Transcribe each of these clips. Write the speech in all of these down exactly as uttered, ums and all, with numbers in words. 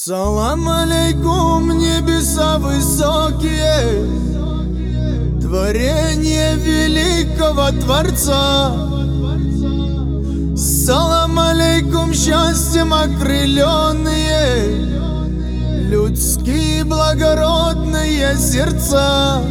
Салам алейкум, небеса высокие, творение великого Творца. Салам алейкум, счастьем окрыленные, людские благородные сердца.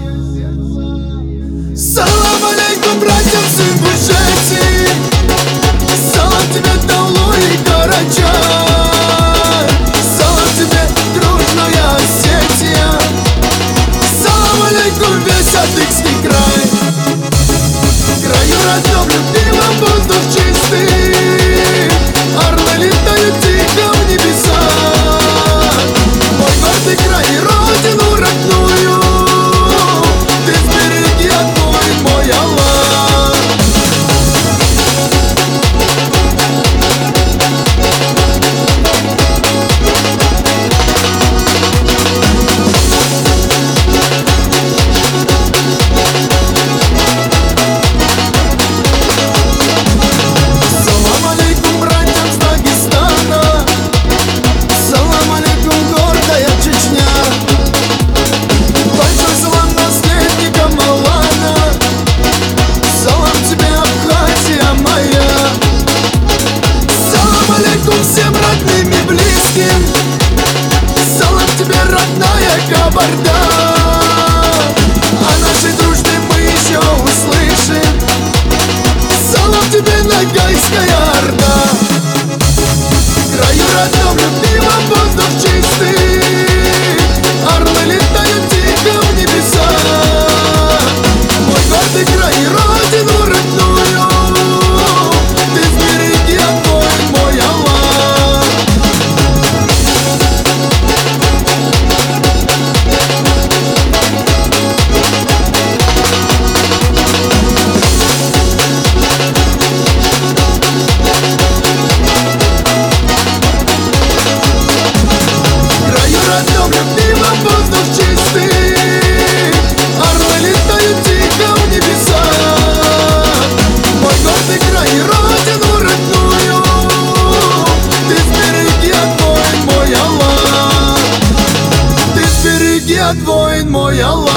Салам алейкум, братьям с Ингушетии, салам тебе, Таулу и Карачай, салам тебе, дружная Осетия, салам алейкум, весь Адыгский край. Краю родном, любимом, воздух чистый, орлы летают тихо в небеса. Мой гордый край и родину родную ты сбереги, отбой, мой Аллах. Салам алейкум, братьям с Дагестана, салам алейкум, гордая Чечня. Большой салам наследникам Алана, салам тебе, Абхазия моя. Салам алейкум всем родным и близким, салам тебе, родная Кабарда. О нашей дружбе мы еще услышим, салам тебе, Ногайская Орда. Краю родном, любимом, воздух чистый, орлы летают тихо в небеса. Мой гордый край и родину родную ты сбереги, отбой, мой Аллах. Краю родном, любимом, воздух чистый, орлы летают тихо в небеса. Мой гордый край и родину родную ты сбереги, отбой, мой Аллах. Ты сбереги, отбой, мой Аллах.